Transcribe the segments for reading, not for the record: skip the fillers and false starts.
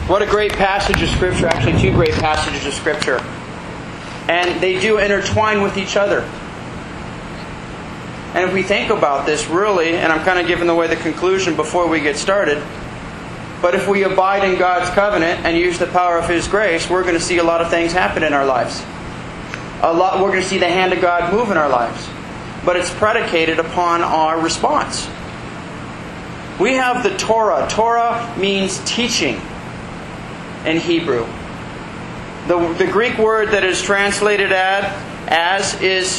What a great passage of Scripture. Actually, two great passages of Scripture. And they do intertwine with each other. And if we think about this really, and I'm kind of giving away the conclusion before we get started, but if we abide in God's covenant and use the power of His grace, we're going to see a lot of things happen in our lives. We're going to see the hand of God move in our lives. But it's predicated upon our response. We have the Torah. Torah means teaching in Hebrew. The Greek word that is translated as is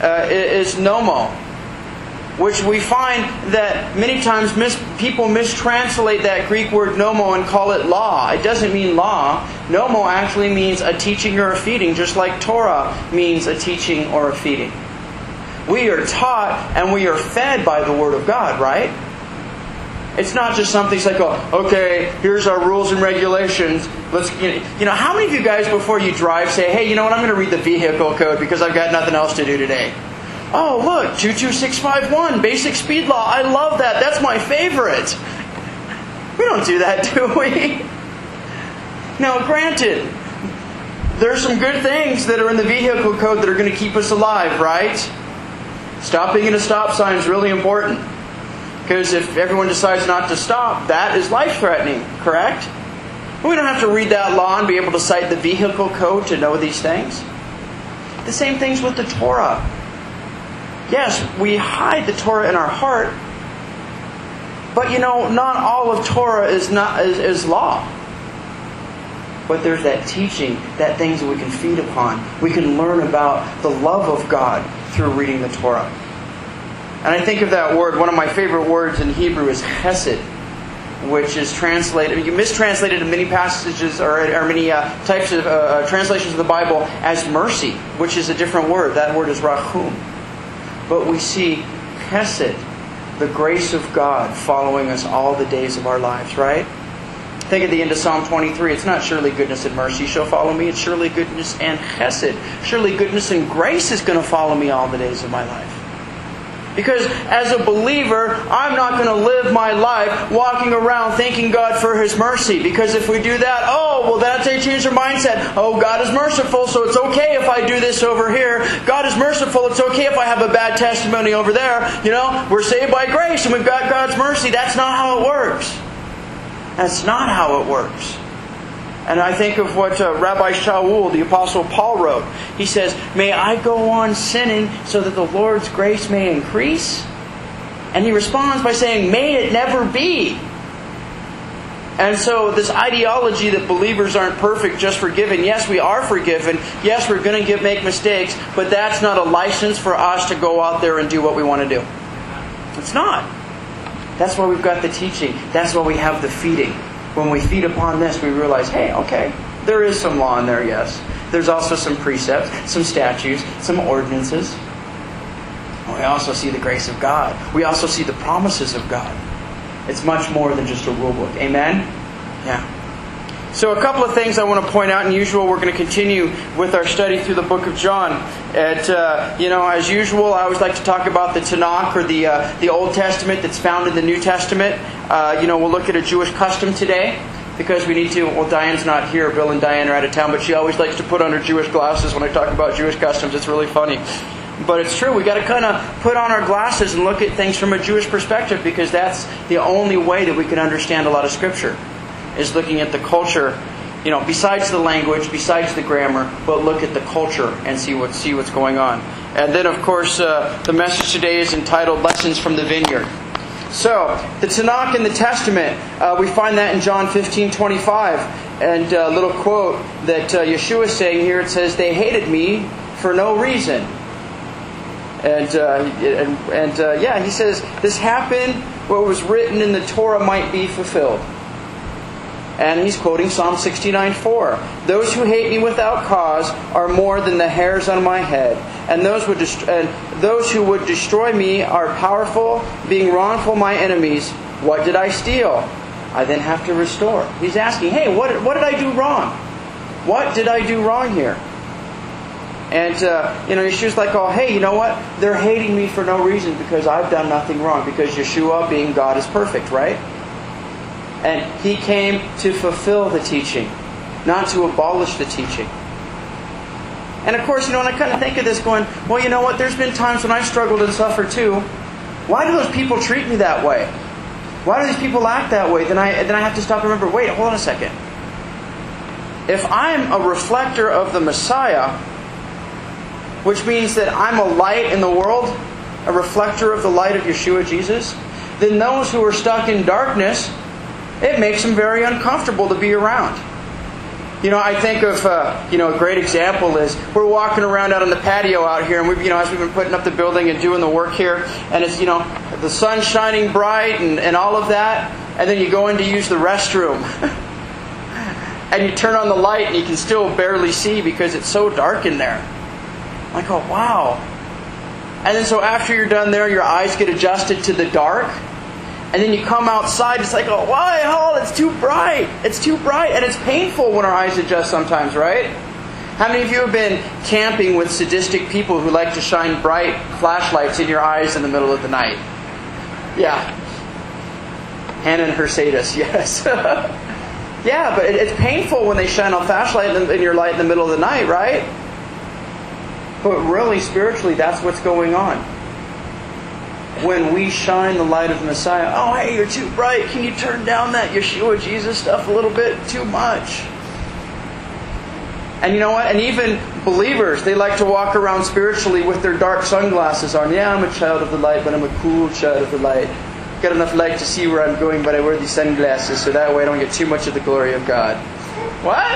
nomo, which we find that many times people mistranslate that Greek word nomo and call it law. It doesn't mean law. Nomo actually means a teaching or a feeding, just like Torah means a teaching or a feeding. We are taught and we are fed by the Word of God, right? It's not just something like, okay, here's our rules and regulations. How many of you guys before you drive say, hey, you know what, I'm going to read the vehicle code because I've got nothing else to do today. Oh, look, 22651, basic speed law. I love that. That's my favorite. We don't do that, do we? Now, granted, there's some good things that are in the vehicle code that are going to keep us alive, right? Stopping at a stop sign is really important. Because if everyone decides not to stop, that is life-threatening, correct? We don't have to read that law and be able to cite the vehicle code to know these things. The same things with the Torah. Yes, we hide the Torah in our heart, but not all of Torah is law. But there's that teaching, that things that we can feed upon. We can learn about the love of God through reading the Torah. And I think of that word, one of my favorite words in Hebrew is chesed, which is mistranslated in many passages or many types of translations of the Bible as mercy, which is a different word. That word is rachum. But we see chesed, the grace of God, following us all the days of our lives, right? Think at the end of Psalm 23. It's not surely goodness and mercy shall follow me. It's surely goodness and chesed. Surely goodness and grace is going to follow me all the days of my life. Because as a believer, I'm not going to live my life walking around thanking God for His mercy. Because if we do that, that's how you change our mindset. Oh, God is merciful, so it's okay if I do this over here. God is merciful, it's okay if I have a bad testimony over there. We're saved by grace and we've got God's mercy. That's not how it works. That's not how it works. And I think of what Rabbi Shaul, the Apostle Paul, wrote. He says, may I go on sinning so that the Lord's grace may increase? And he responds by saying, may it never be. And so this ideology that believers aren't perfect, just forgiven. Yes, we are forgiven. Yes, we're going to make mistakes. But that's not a license for us to go out there and do what we want to do. It's not. That's why we've got the teaching. That's why we have the feeding. When we feed upon this, we realize, hey, okay, there is some law in there, yes. There's also some precepts, some statutes, some ordinances. We also see the grace of God. We also see the promises of God. It's much more than just a rule book. Amen? Yeah. So a couple of things I want to point out. In usual, we're going to continue with our study through the book of John. As usual, I always like to talk about the Tanakh, or the Old Testament that's found in the New Testament. We'll look at a Jewish custom today because we need to. Well, Diane's not here. Bill and Diane are out of town, but she always likes to put on her Jewish glasses when I talk about Jewish customs. It's really funny. But it's true. We've got to kind of put on our glasses and look at things from a Jewish perspective, because that's the only way that we can understand a lot of Scripture, is looking at the culture, besides the language, besides the grammar, but look at the culture and see what's going on. And then, of course, the message today is entitled Lessons from the Vineyard. So, the Tanakh in the Testament, we find that in John 15:25. And a little quote that Yeshua is saying here, it says, they hated me for no reason. And he says, this happened, what was written in the Torah might be fulfilled. And he's quoting Psalm 69:4. Those who hate me without cause are more than the hairs on my head. And those who would destroy me are powerful, being wrongful my enemies. What did I steal? I then have to restore. He's asking, hey, what did I do wrong? What did I do wrong here? And, Yeshua's like, hey, you know what? They're hating me for no reason because I've done nothing wrong. Because Yeshua, being God, is perfect, right? And He came to fulfill the teaching, not to abolish the teaching. And of course, when I kind of think of this going, well, you know what? There's been times when I've struggled and suffered too. Why do those people treat me that way? Why do these people act that way? Then I have to stop and remember, wait, hold on a second. If I'm a reflector of the Messiah, which means that I'm a light in the world, a reflector of the light of Yeshua Jesus, then those who are stuck in darkness, it makes them very uncomfortable to be around. I think of, a great example is we're walking around out on the patio out here, and as we've been putting up the building and doing the work here, and it's, the sun's shining bright and all of that, and then you go in to use the restroom. And you turn on the light and you can still barely see because it's so dark in there. I go, wow. And then so after you're done there, your eyes get adjusted to the dark. And then you come outside, it's like, oh, why? Oh, it's too bright. It's too bright. And it's painful when our eyes adjust sometimes, right? How many of you have been camping with sadistic people who like to shine bright flashlights in your eyes in the middle of the night? Yeah. Hannah and her sadist, yes. Yeah, but it's painful when they shine a flashlight in your light in the middle of the night, right? But really, spiritually, that's what's going on. When we shine the light of the Messiah, oh, hey, you're too bright. Can you turn down that Yeshua Jesus stuff a little bit? Too much. And you know what? And even believers, they like to walk around spiritually with their dark sunglasses on. Yeah, I'm a child of the light, but I'm a cool child of the light. Got enough light to see where I'm going, but I wear these sunglasses so that way I don't get too much of the glory of God. What?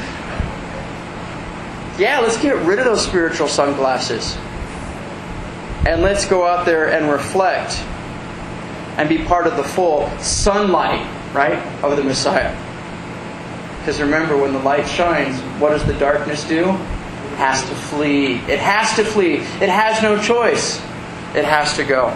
Yeah, let's get rid of those spiritual sunglasses. And let's go out there and reflect and be part of the full sunlight, right, of the Messiah. Because remember, when the light shines, what does the darkness do? It has to flee. It has to flee. It has no choice. It has to go.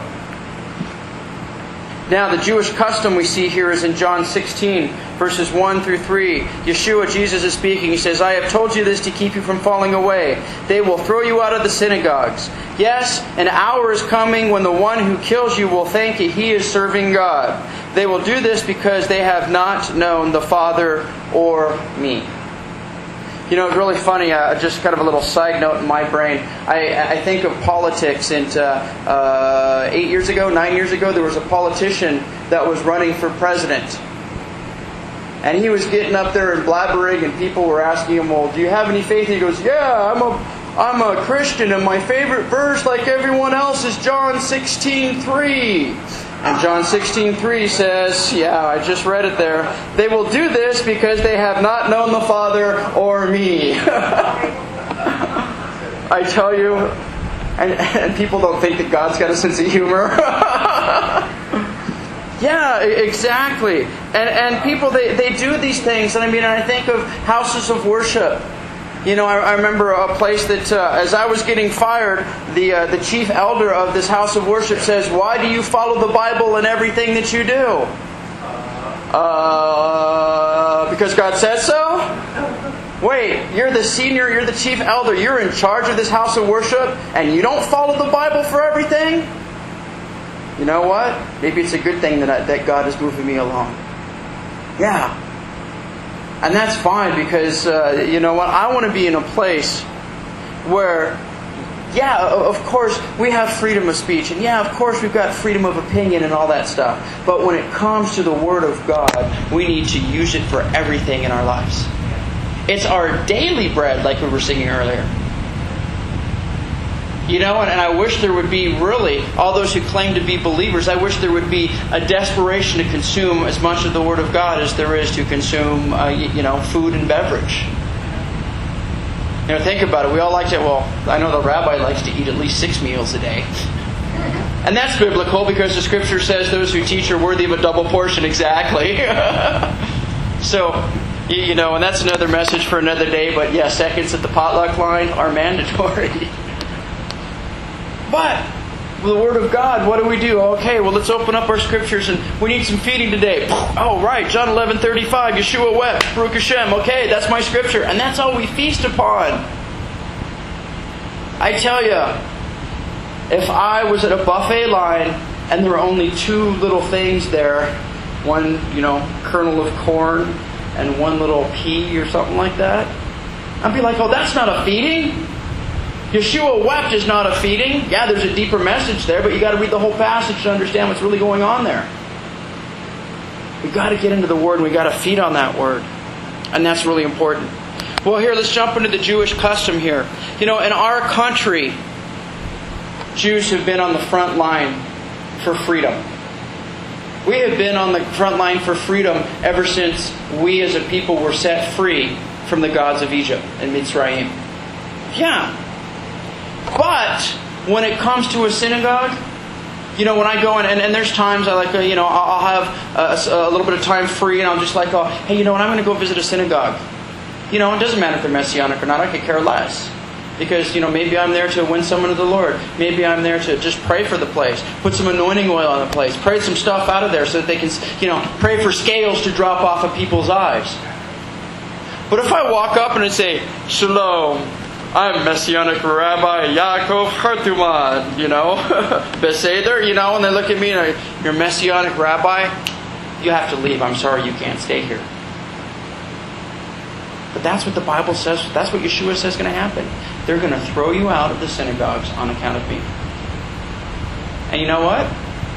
Now, the Jewish custom we see here is in John 16, verses 1 through 3. Yeshua, Jesus is speaking. He says, I have told you this to keep you from falling away. They will throw you out of the synagogues. Yes, an hour is coming when the one who kills you will think he is serving God. They will do this because they have not known the Father or me. It's really funny, just kind of a little side note in my brain. I think of politics, and 9 years ago, there was a politician that was running for president. And he was getting up there and blabbering, and people were asking him, well, do you have any faith? And he goes, yeah, I'm a Christian, and my favorite verse, like everyone else, is John 16:3. And John 16:3 says, yeah, I just read it there. They will do this because they have not known the Father or me. I tell you, and people don't think that God's got a sense of humor. Yeah, exactly. And people, they do these things. And I think of houses of worship. I remember a place that, as I was getting fired, the chief elder of this house of worship says, why do you follow the Bible in everything that you do? Because God says so? Wait, you're the senior, you're the chief elder, you're in charge of this house of worship, and you don't follow the Bible for everything? You know what? Maybe it's a good thing that God is moving me along. Yeah. And that's fine because, you know what? I want to be in a place where, yeah, of course, we have freedom of speech. And yeah, of course, we've got freedom of opinion and all that stuff. But when it comes to the Word of God, we need to use it for everything in our lives. It's our daily bread, like we were singing earlier. And I wish there would be really, all those who claim to be believers, I wish there would be a desperation to consume as much of the Word of God as there is to consume, food and beverage. Think about it. We all like to, I know the rabbi likes to eat at least 6 meals a day. And that's biblical because the Scripture says those who teach are worthy of a double portion exactly. So, and that's another message for another day. But yeah, seconds at the potluck line are mandatory. But the Word of God, what do we do? Okay, let's open up our Scriptures and we need some feeding today. Oh, right, John 11:35, Yeshua wept, Baruch Hashem. Okay, that's my Scripture. And that's all we feast upon. I tell you, if I was at a buffet line and there were only 2 little things there, one, kernel of corn and one little pea or something like that. I'd be like, oh, that's not a feeding. Yeshua wept is not a feeding. Yeah, there's a deeper message there, but you got to read the whole passage to understand what's really going on there. We got to get into the Word and we got to feed on that Word. And that's really important. Well, here, let's jump into the Jewish custom here. In our country, Jews have been on the front line for freedom. We have been on the front line for freedom ever since we as a people were set free from the gods of Egypt and Mitzrayim. Yeah. But when it comes to a synagogue, when I go in, and there's times I like, I'll have a little bit of time free, and I'm just like, oh, hey, I'm going to go visit a synagogue. It doesn't matter if they're Messianic or not. I could care less. Because, maybe I'm there to win someone to the Lord. Maybe I'm there to just pray for the place. Put some anointing oil on the place. Pray some stuff out of there so that they can, pray for scales to drop off of people's eyes. But if I walk up and I say, Shalom, I'm Messianic Rabbi Yaakov Hartuman, Beseder, and they look at me and you're Messianic Rabbi, you have to leave. I'm sorry, you can't stay here. But that's what the Bible says. That's what Yeshua says is going to happen. They're going to throw you out of the synagogues on account of me. And you know what?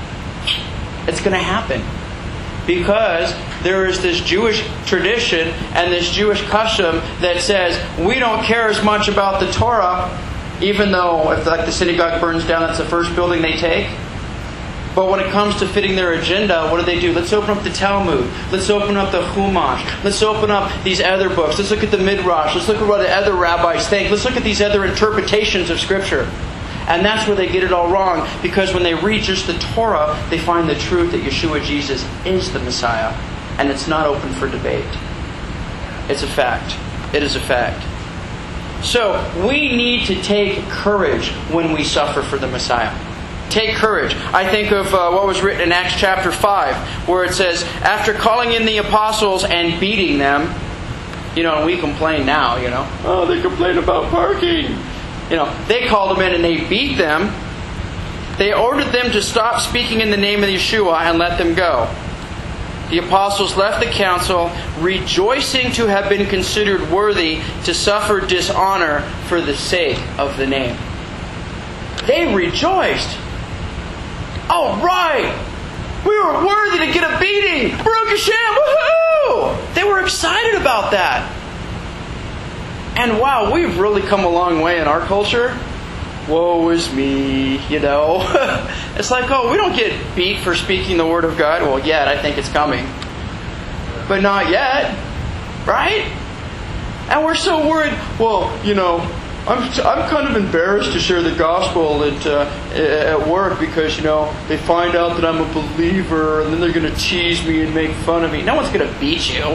It's going to happen. Because there is this Jewish tradition and this Jewish custom that says we don't care as much about the Torah, even though if the synagogue burns down, that's the first building they take. But when it comes to fitting their agenda, what do? Let's open up the Talmud. Let's open up the Chumash. Let's open up these other books. Let's look at the Midrash. Let's look at what the other rabbis think. Let's look at these other interpretations of Scripture. And that's where they get it all wrong. Because when they read just the Torah, they find the truth that Yeshua Jesus is the Messiah. And it's not open for debate. It's a fact. It is a fact. So, we need to take courage when we suffer for the Messiah. Take courage. I think of what was written in Acts chapter 5, where it says, after calling in the apostles and beating them, and we complain now, oh, they complain about parking. They called them in and they beat them. They ordered them to stop speaking in the name of Yeshua and let them go. The apostles left the council, rejoicing to have been considered worthy to suffer dishonor for the sake of the name. They rejoiced. Oh, right! We were worthy to get a beating! Baruch Hashem! Woohoo! They were excited about that. And wow, we've really come a long way in our culture. Woe is me, It's like, oh, we don't get beat for speaking the Word of God. Well, yet, I think it's coming. But not yet. Right? And we're so worried, well, I'm kind of embarrassed to share the gospel at work because, they find out that I'm a believer and then they're going to tease me and make fun of me. No one's going to beat you.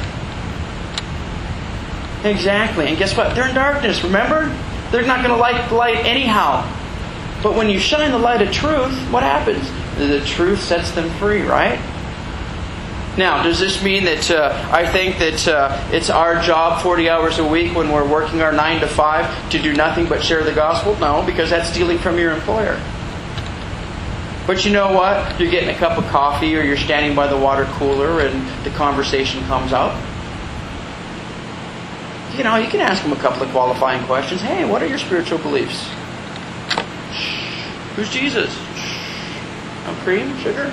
Exactly. And guess what? They're in darkness, remember? They're not going to like the light anyhow. But when you shine the light of truth, what happens? The truth sets them free, right? Now, does this mean that I think that it's our job 40 hours a week when we're working our 9 to 5 to do nothing but share the gospel? No, because that's stealing from your employer. But you know what? You're getting a cup of coffee or you're standing by the water cooler and the conversation comes up. You can ask them a couple of qualifying questions. Hey, what are your spiritual beliefs? Who's Jesus? No cream? Sugar?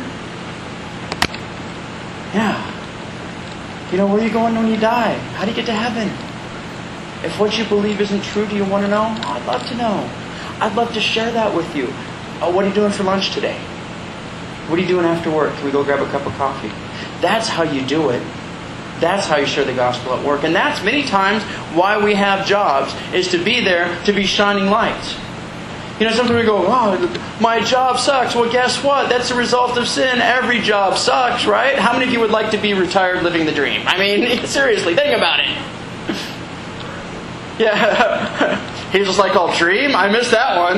Yeah. Where are you going when you die? How do you get to heaven? If what you believe isn't true, do you want to know? Oh, I'd love to know. I'd love to share that with you. Oh, what are you doing for lunch today? What are you doing after work? Can we go grab a cup of coffee? That's how you do it. That's how you share the gospel at work. And that's many times why we have jobs, is to be there to be shining lights. Sometimes we go, oh, my job sucks. Well, guess what? That's a result of sin. Every job sucks, right? How many of you would like to be retired living the dream? I mean, seriously, think about it. Yeah. He's just like, oh, dream? I missed that one.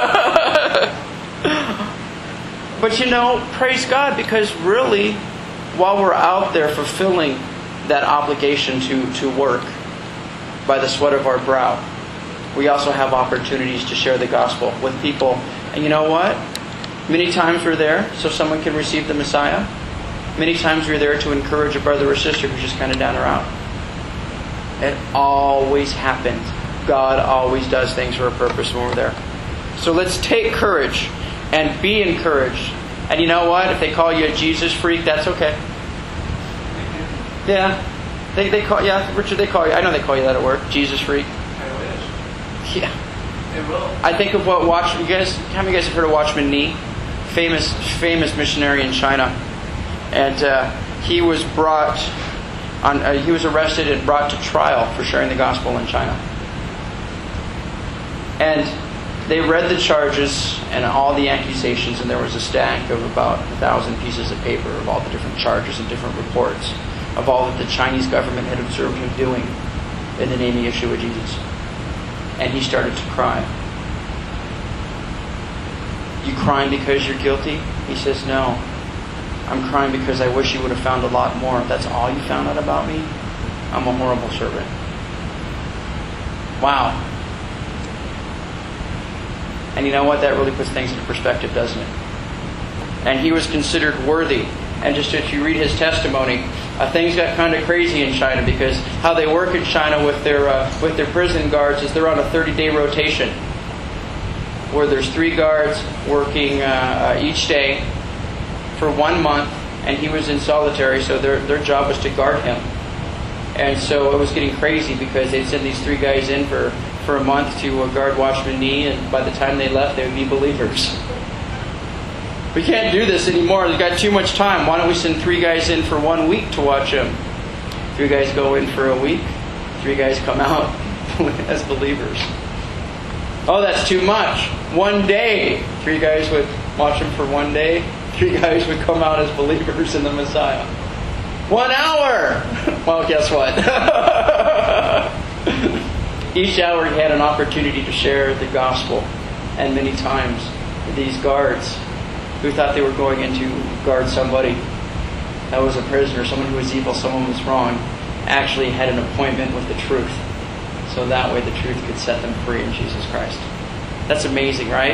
But praise God, because really, while we're out there fulfilling that obligation to work by the sweat of our brow, we also have opportunities to share the gospel with people. And you know what? Many times we're there so someone can receive the Messiah. Many times we're there to encourage a brother or sister who's just kind of down or out. It always happens. God always does things for a purpose when we're there. So let's take courage and be encouraged. And you know what? If they call you a Jesus freak, that's okay. Yeah. They call, yeah, Richard, they call you. I know they call you that at work. Jesus freak. I wish. Yeah. It will. I think of what Watchman. How many of you guys have heard of Watchman Nee? Famous missionary in China, and he was brought on. He was arrested and brought to trial for sharing the gospel in China. And they read the charges and all the accusations, and there was a stack of about 1,000 pieces of paper of all the different charges and different reports of all that the Chinese government had observed him doing in the name of Yeshua Jesus. And he started to cry. You crying because you're guilty? He says, no. I'm crying because I wish you would have found a lot more. If that's all you found out about me, I'm a horrible servant. Wow. And you know what? That really puts things into perspective, doesn't it? And he was considered worthy. And just if you read his testimony, things got kind of crazy in China, because how they work in China with their prison guards is they're on a 30-day rotation, where there's 3 guards working each day for 1 month, and he was in solitary, so their job was to guard him. And so it was getting crazy, because they'd send these 3 guys in for a month to guard Watchman Nee, and by the time they left, they would be believers. We can't do this anymore. We've got too much time. Why don't we send 3 guys in for 1 week to watch him? 3 guys go in for a week. 3 guys come out as believers. Oh, that's too much. 1 day. 3 guys would watch him for 1 day. 3 guys would come out as believers in the Messiah. 1 hour. Well, guess what? Each hour he had an opportunity to share the gospel. And many times these guards who thought they were going in to guard somebody that was a prisoner, someone who was evil, someone who was wrong, actually had an appointment with the truth. So that way the truth could set them free in Jesus Christ. That's amazing, right?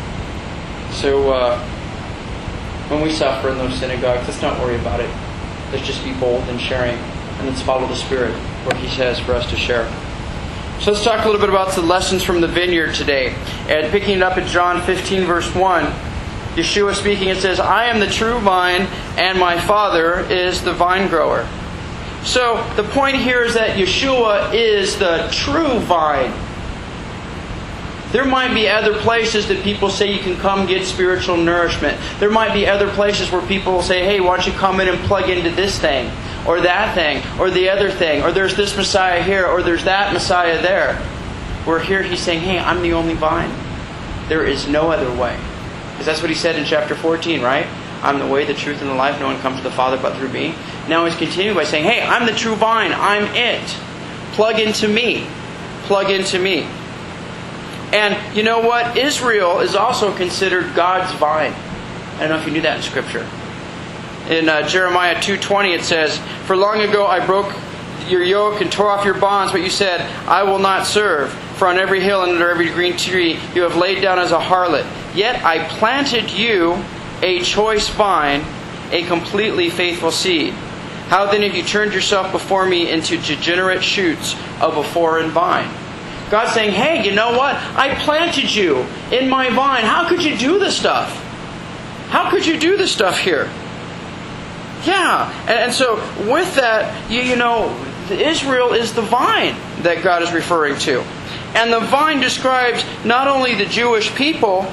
So when we suffer in those synagogues, let's not worry about it. Let's just be bold in sharing, and let's follow the Spirit, what He says for us to share. So let's talk a little bit about the lessons from the vineyard today. And picking it up at John 15, verse 1, Yeshua speaking, it says, I am the true vine, and my Father is the vine grower. So the point here is that Yeshua is the true vine. There might be other places that people say you can come get spiritual nourishment. There might be other places where people say, hey, why don't you come in and plug into this thing, or that thing, or the other thing, or there's this Messiah here, or there's that Messiah there. Where here He's saying, hey, I'm the only vine. There is no other way. Because that's what He said in chapter 14, right? I'm the way, the truth, and the life. No one comes to the Father but through me. Now He's continuing by saying, hey, I'm the true vine. I'm it. Plug into me. Plug into me. And you know what? Israel is also considered God's vine. I don't know if you knew that in Scripture. In Jeremiah 2:20 it says, for long ago I broke your yoke and tore off your bonds, but you said, I will not serve. For on every hill and under every green tree you have laid down as a harlot. Yet I planted you a choice vine, a completely faithful seed. How then have you turned yourself before me into degenerate shoots of a foreign vine? God's saying, hey, you know what? I planted you in my vine. How could you do this stuff? How could you do this stuff here? Yeah. And so with that, you know, Israel is the vine that God is referring to. And the vine describes not only the Jewish people,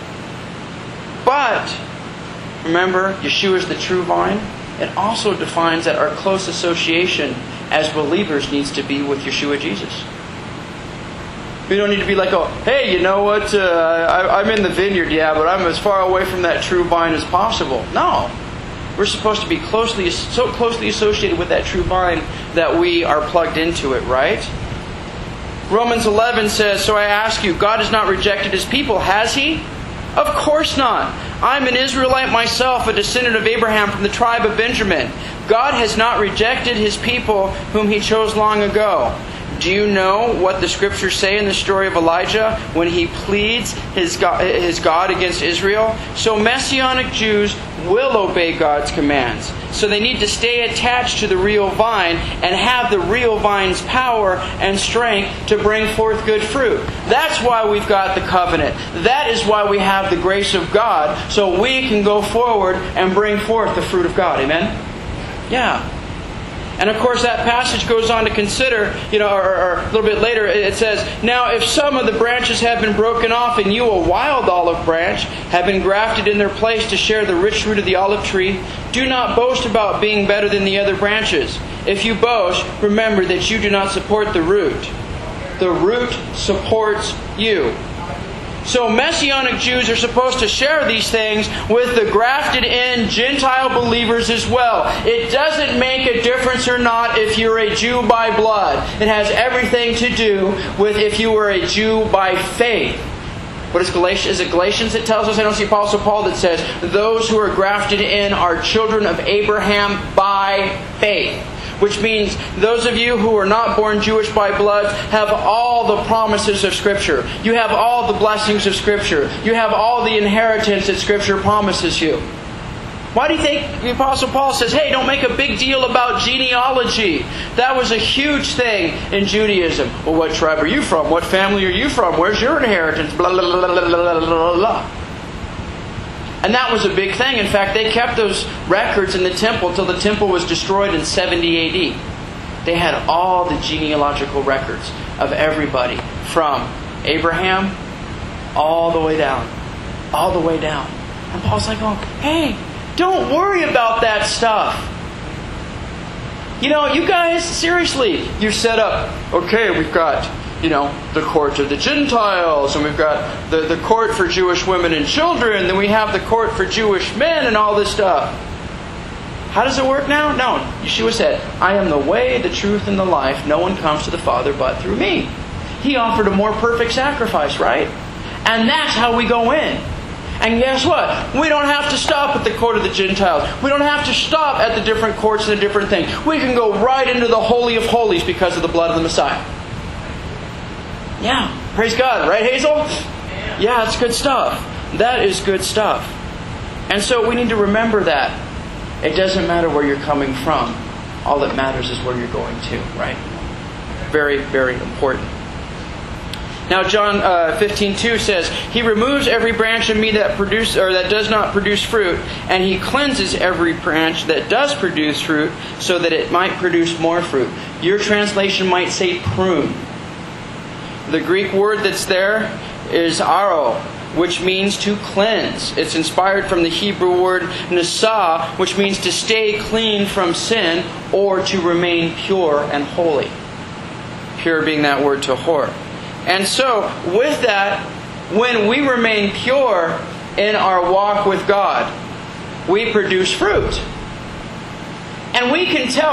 but, remember, Yeshua is the true vine. It also defines that our close association as believers needs to be with Yeshua Jesus. We don't need to be like, oh, hey, you know what? I'm in the vineyard, yeah, but I'm as far away from that true vine as possible. No. We're supposed to be so closely associated with that true vine that we are plugged into it, right? Romans 11 says, so I ask you, God has not rejected His people, has He? Of course not. I'm an Israelite myself, a descendant of Abraham from the tribe of Benjamin. God has not rejected His people whom He chose long ago. Do you know what the Scriptures say in the story of Elijah when he pleads his God against Israel? So Messianic Jews will obey God's commands. So they need to stay attached to the real vine and have the real vine's power and strength to bring forth good fruit. That's why we've got the covenant. That is why we have the grace of God, so we can go forward and bring forth the fruit of God. Amen? Yeah. And of course that passage goes on to consider, or a little bit later, it says, "Now if some of the branches have been broken off, and you, a wild olive branch, have been grafted in their place to share the rich fruit of the olive tree, do not boast about being better than the other branches. If you boast, remember that you do not support the root. The root supports you." So Messianic Jews are supposed to share these things with the grafted in Gentile believers as well. It doesn't make a difference or not if you're a Jew by blood. It has everything to do with if you were a Jew by faith. What is Galatians? Is it Galatians that tells us? I don't see Apostle Paul that says, those who are grafted in are children of Abraham by faith. Which means those of you who are not born Jewish by blood have all the promises of Scripture. You have all the blessings of Scripture. You have all the inheritance that Scripture promises you. Why do you think the Apostle Paul says, hey, don't make a big deal about genealogy? That was a huge thing in Judaism. Well, what tribe are you from? What family are you from? Where's your inheritance? Blah, blah, blah, blah, blah, blah, blah. And that was a big thing. In fact, they kept those records in the temple till the temple was destroyed in 70 A.D. They had all the genealogical records of everybody from Abraham all the way down. All the way down. And Paul's like, hey, don't worry about that stuff. You guys, seriously, you're set up. Okay, we've got the court of the Gentiles, and we've got the court for Jewish women and children, then we have the court for Jewish men and all this stuff. How does it work now? No. Yeshua said, I am the way, the truth, and the life. No one comes to the Father but through me. He offered a more perfect sacrifice, right? And that's how we go in. And guess what? We don't have to stop at the court of the Gentiles. We don't have to stop at the different courts and the different things. We can go right into the Holy of Holies because of the blood of the Messiah. Yeah, praise God, right, Hazel? Yeah, it's good stuff. That is good stuff. And so we need to remember that. It doesn't matter where you're coming from. All that matters is where you're going to, right? Very, very important. Now, John 15:2 says, He removes every branch of me that does not produce fruit, and He cleanses every branch that does produce fruit, so that it might produce more fruit. Your translation might say prune. The Greek word that's there is aro, which means to cleanse. It's inspired from the Hebrew word nasa, which means to stay clean from sin or to remain pure and holy. Pure being that word tahor. And so, with that, when we remain pure in our walk with God, we produce fruit. And we can tell,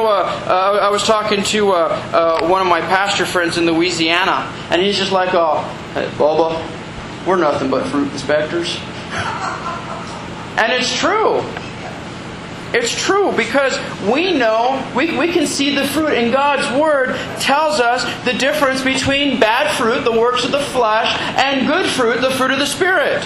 I was talking to one of my pastor friends in Louisiana, and he's just like, hey, Bubba, we're nothing but fruit inspectors. And it's true. It's true because we know, we can see the fruit. And God's Word tells us the difference between bad fruit, the works of the flesh, and good fruit, the fruit of the Spirit.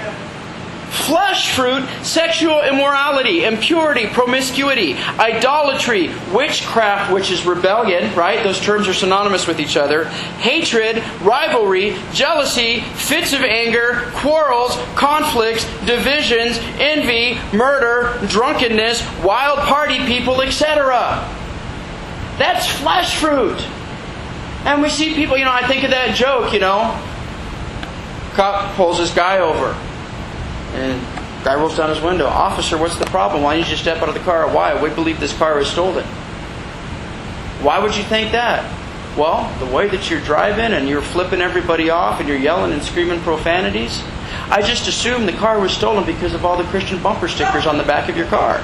Flesh fruit, sexual immorality, impurity, promiscuity, idolatry, witchcraft, which is rebellion, right? Those terms are synonymous with each other. Hatred, rivalry, jealousy, fits of anger, quarrels, conflicts, divisions, envy, murder, drunkenness, wild party people, etc. That's flesh fruit. And we see people, I think of that joke, Cop pulls this guy over. And the guy rolls down his window. Officer, what's the problem? Why didn't you step out of the car? Why? We believe this car is stolen. Why would you think that? Well, the way that you're driving and you're flipping everybody off and you're yelling and screaming profanities, I just assumed the car was stolen because of all the Christian bumper stickers on the back of your car.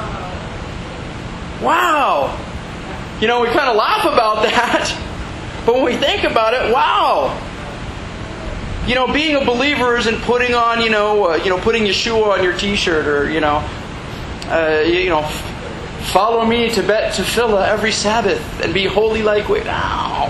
Wow! We kind of laugh about that. But when we think about it, wow! Being a believer isn't putting on, putting Yeshua on your T-shirt or, follow me to Bet Tefillah every Sabbath and be holy like we. No.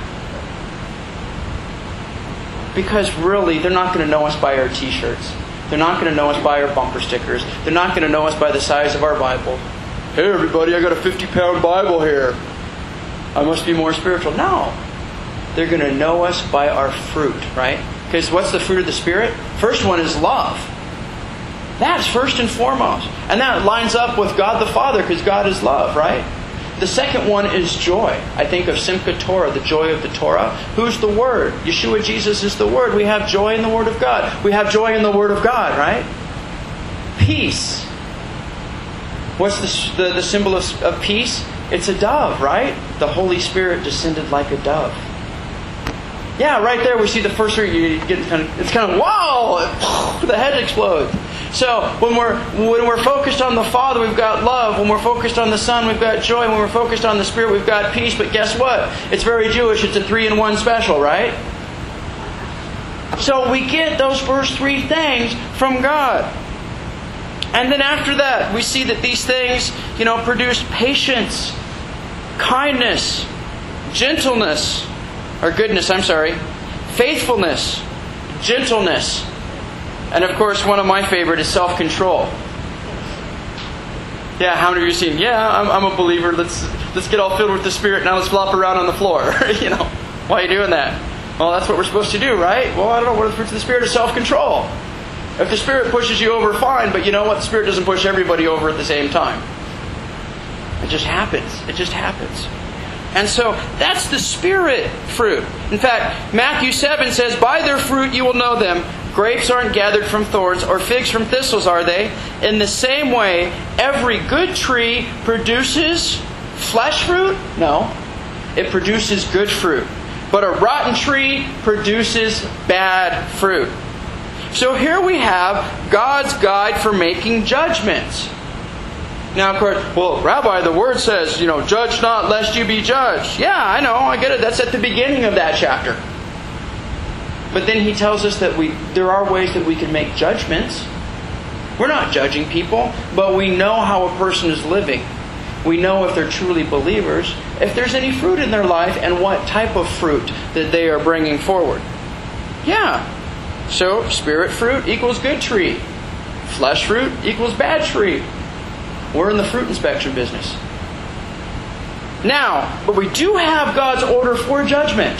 Because really, they're not going to know us by our T-shirts. They're not going to know us by our bumper stickers. They're not going to know us by the size of our Bible. Hey everybody, I got a 50-pound Bible here. I must be more spiritual. No. They're going to know us by our fruit, right? Because what's the fruit of the Spirit? First one is love. That's first and foremost. And that lines up with God the Father, because God is love, right? The second one is joy. I think of Simchat Torah, the joy of the Torah. Who's the Word? Yeshua Jesus is the Word. We have joy in the Word of God. We have joy in the Word of God, right? Peace. What's the symbol of peace? It's a dove, right? The Holy Spirit descended like a dove. Yeah, right there we see the first three. It's kind of wow! The head explodes. So when we're focused on the Father, we've got love. When we're focused on the Son, we've got joy. When we're focused on the Spirit, we've got peace. But guess what? It's very Jewish. It's a 3-in-1 special, right? So we get those first three things from God. And then after that, we see that these things, produce patience, kindness, gentleness, faithfulness, gentleness, and of course, one of my favorite is self-control. Yeah, how many of you have seen? Yeah, I'm a believer. Let's get all filled with the Spirit. Now let's flop around on the floor. Why are you doing that? Well, that's what we're supposed to do, right? Well, I don't know. What are the fruits of the Spirit? Is self-control. If the Spirit pushes you over, fine. But you know what? The Spirit doesn't push everybody over at the same time. It just happens. It just happens. And so that's the Spirit fruit. In fact, Matthew 7 says, "By their fruit you will know them. Grapes aren't gathered from thorns, or figs from thistles, are they? In the same way, every good tree produces flesh fruit? No. It produces good fruit. But a rotten tree produces bad fruit." So here we have God's guide for making judgments. Now, of course, well, Rabbi, the Word says, judge not lest you be judged. Yeah, I know, I get it. That's at the beginning of that chapter. But then he tells us that there are ways that we can make judgments. We're not judging people, but we know how a person is living. We know if they're truly believers, if there's any fruit in their life, and what type of fruit that they are bringing forward. Yeah. So, Spirit fruit equals good tree. Flesh fruit equals bad tree. We're in the fruit inspection business. Now, but we do have God's order for judgment.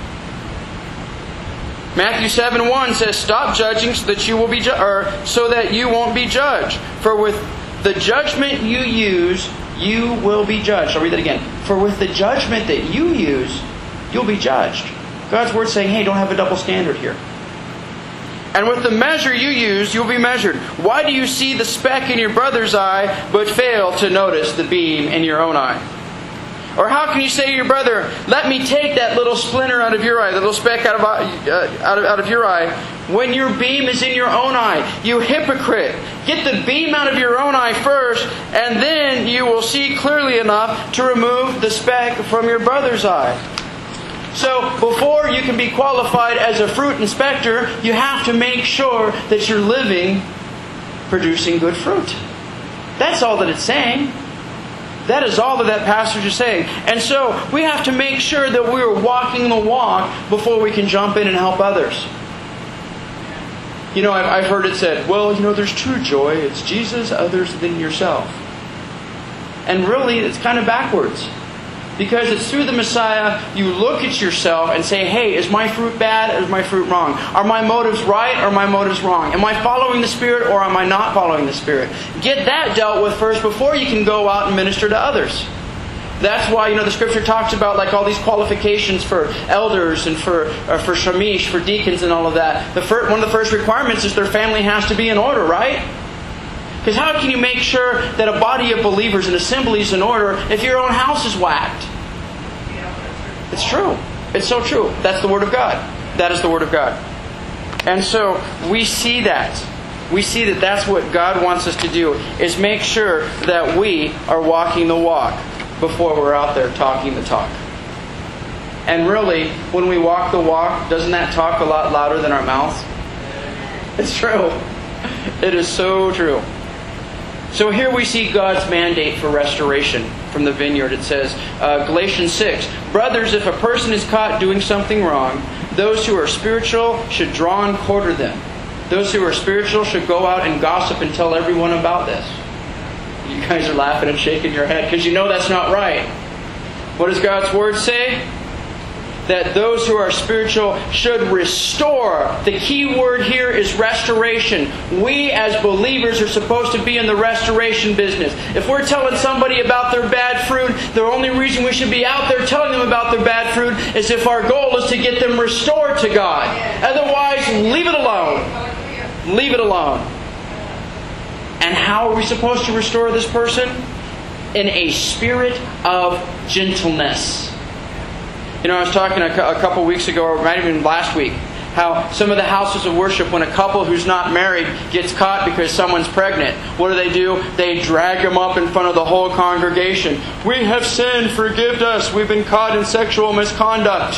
Matthew 7:1 says, "Stop judging so that you will be so that you won't be judged. For with the judgment you use, you will be judged." I'll read that again. For with the judgment that you use, you'll be judged. God's Word's saying, hey, don't have a double standard here. And with the measure you use, you'll be measured. Why do you see the speck in your brother's eye, but fail to notice the beam in your own eye? Or how can you say to your brother, "Let me take that little splinter out of your eye, the little speck out of your eye," when your beam is in your own eye? You hypocrite! Get the beam out of your own eye first, and then you will see clearly enough to remove the speck from your brother's eye. So, before you can be qualified as a fruit inspector, you have to make sure that you're living, producing good fruit. That's all that it's saying. That is all that passage is saying. And so, we have to make sure that we're walking the walk before we can jump in and help others. I've heard it said, well, there's true joy. It's Jesus, others, than yourself. And really, it's kind of backwards. Because it's through the Messiah, you look at yourself and say, hey, is my fruit bad or is my fruit wrong? Are my motives right or are my motives wrong? Am I following the Spirit or am I not following the Spirit? Get that dealt with first before you can go out and minister to others. That's why, the Scripture talks about all these qualifications for elders and for shamish, for deacons and all of that. One of the first requirements is their family has to be in order, right? Because how can you make sure that a body of believers and assembly is in order if your own house is whacked? It's true. It's so true. That's the Word of God. That is the Word of God. And so we see that. We see that that's what God wants us to do, is make sure that we are walking the walk before we're out there talking the talk. And really, when we walk the walk, doesn't that talk a lot louder than our mouths? It's true. It is so true. So here we see God's mandate for restoration from the vineyard. It says, Galatians 6, "Brothers, if a person is caught doing something wrong, those who are spiritual should draw and quarter them. Those who are spiritual should go out and gossip and tell everyone about this. You guys are laughing and shaking your head because you know that's not right. What does God's Word say? That those who are spiritual should restore. The key word here is restoration. We as believers are supposed to be in the restoration business. If we're telling somebody about their bad fruit, the only reason we should be out there telling them about their bad fruit is if our goal is to get them restored to God. Otherwise, leave it alone. Leave it alone. And how are we supposed to restore this person? In a spirit of gentleness. You know, I was talking a couple weeks ago, or might have been last week, how some of the houses of worship, when a couple who's not married gets caught because someone's pregnant, what do? They drag them up in front of the whole congregation. We have sinned, forgive us, we've been caught in sexual misconduct.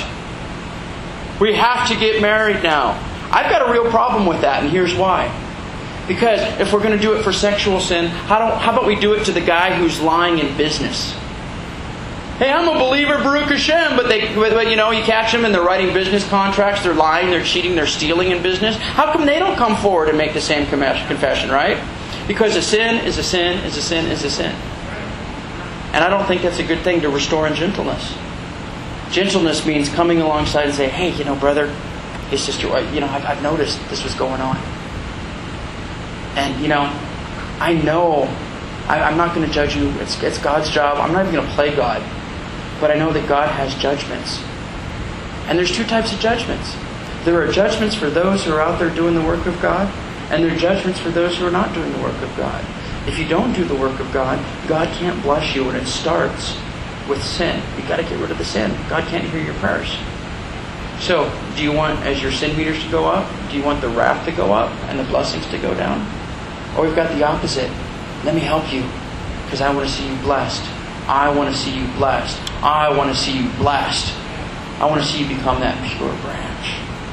We have to get married now. I've got a real problem with that, and here's why. Because if we're going to do it for sexual sin, how about we do it to the guy who's lying in business? Hey, I'm a believer, Baruch Hashem, but you catch them and they're writing business contracts, they're lying, they're cheating, they're stealing in business. How come they don't come forward and make the same confession, right? Because a sin is a sin, is a sin, is a sin. And I don't think that's a good thing to restore in gentleness. Gentleness means coming alongside and say, hey, brother, hey, sister, I've noticed this was going on. And, I know I'm not going to judge you. It's God's job. I'm not even going to play God. But I know that God has judgments. And there's two types of judgments. There are judgments for those who are out there doing the work of God. And there are judgments for those who are not doing the work of God. If you don't do the work of God, God can't bless you. And it starts with sin. You've got to get rid of the sin. God can't hear your prayers. So, do you want, as your sin meters to go up, do you want the wrath to go up and the blessings to go down? Or we've got the opposite. Let me help you because I want to see you blessed. I want to see you blessed. I want to see you blessed. I want to see you become that pure branch.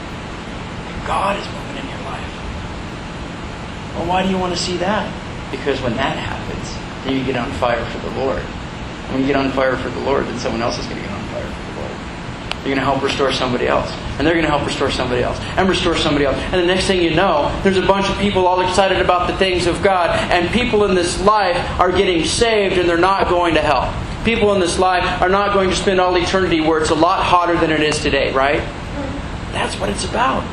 God is moving in your life. Well, why do you want to see that? Because when that happens, then you get on fire for the Lord. When you get on fire for the Lord, then someone else is going to get on fire for the Lord. You're going to help restore somebody else. And they're going to help restore somebody else. And restore somebody else. And the next thing you know, there's a bunch of people all excited about the things of God. And people in this life are getting saved and they're not going to hell. People in this life are not going to spend all eternity where it's a lot hotter than it is today, right? That's what it's about.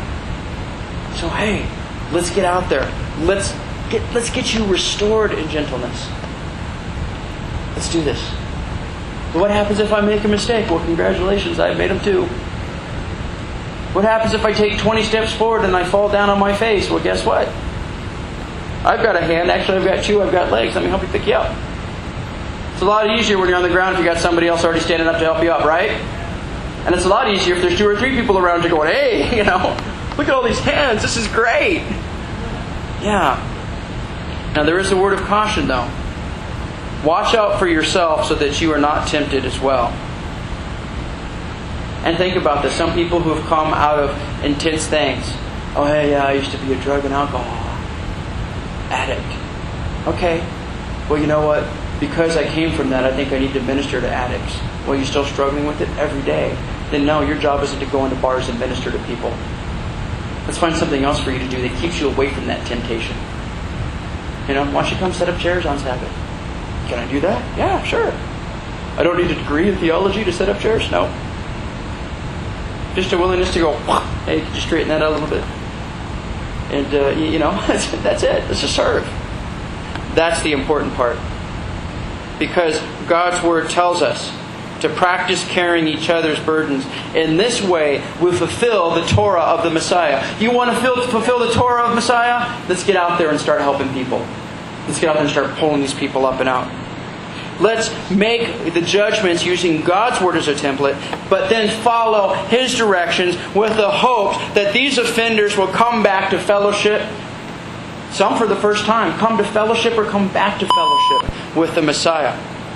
So hey, let's get out there. Let's get you restored in gentleness. Let's do this. What happens if I make a mistake? Well, congratulations, I made them too. What happens if I take 20 steps forward and I fall down on my face? Well, guess what? I've got a hand. Actually, I've got two. I've got legs. Let me help you pick you up. It's a lot easier when you're on the ground if you got somebody else already standing up to help you up, right? And it's a lot easier if there's 2 or 3 people around you going, hey, look at all these hands. This is great. Yeah. Now, there is a word of caution, though. Watch out for yourself so that you are not tempted as well. And think about this. Some people who have come out of intense things. Oh, hey, I used to be a drug and alcohol addict. Okay. Well, you know what? Because I came from that, I think I need to minister to addicts. Well, you're still struggling with it every day. Then no, your job isn't to go into bars and minister to people. Let's find something else for you to do that keeps you away from that temptation. Why don't you come set up chairs on Sabbath? Can I do that? Yeah, sure. I don't need a degree in theology to set up chairs? No. Just a willingness to go, hey, could you straighten that out a little bit? And, that's it. Let's just serve. That's the important part. Because God's Word tells us to practice carrying each other's burdens. In this way, we fulfill the Torah of the Messiah. You want to fulfill the Torah of Messiah? Let's get out there and start helping people. Let's get out there and start pulling these people up and out. Let's make the judgments using God's Word as a template, but then follow His directions with the hopes that these offenders will come back to fellowship. Some for the first time. Come to fellowship or come back to fellowship with the Messiah.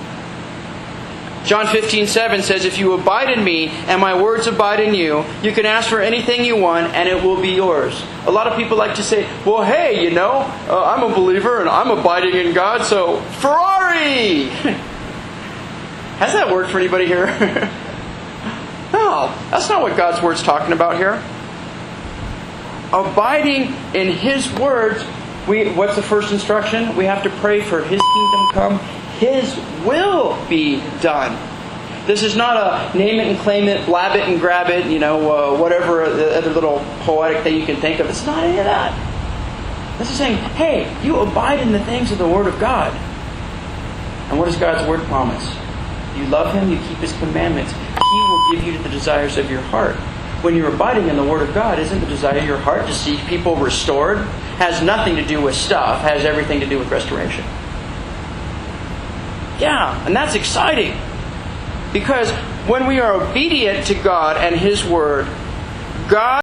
John 15:7 says, if you abide in me and my words abide in you, you can ask for anything you want and it will be yours. A lot of people like to say, well, hey, I'm a believer and I'm abiding in God, so Ferrari! Has that worked for anybody here? No, that's not what God's Word's talking about here. abiding in His words, what's the first instruction? We have to pray for His kingdom come. His will be done. This is not a name it and claim it, blab it and grab it, whatever other little poetic thing you can think of. It's not any of that. This is saying, hey, you abide in the things of the Word of God. And what does God's Word promise? You love Him, you keep His commandments. He will give you the desires of your heart. When you're abiding in the Word of God, isn't the desire of your heart to see people restored? Has nothing to do with stuff, has everything to do with restoration. Yeah, and that's exciting. Because when we are obedient to God and His Word, God